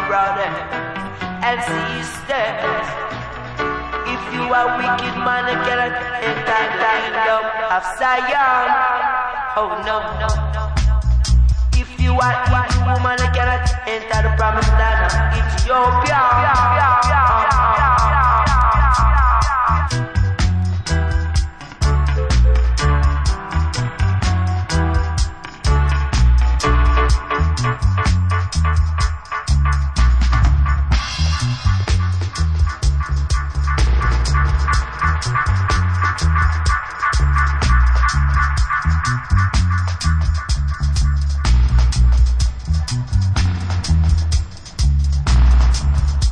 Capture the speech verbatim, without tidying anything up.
brothers and sisters. If you are wicked man, you cannot enter the kingdom of Zion. Oh no, no, no. If you are evil woman, you cannot enter the promised land of Ethiopia.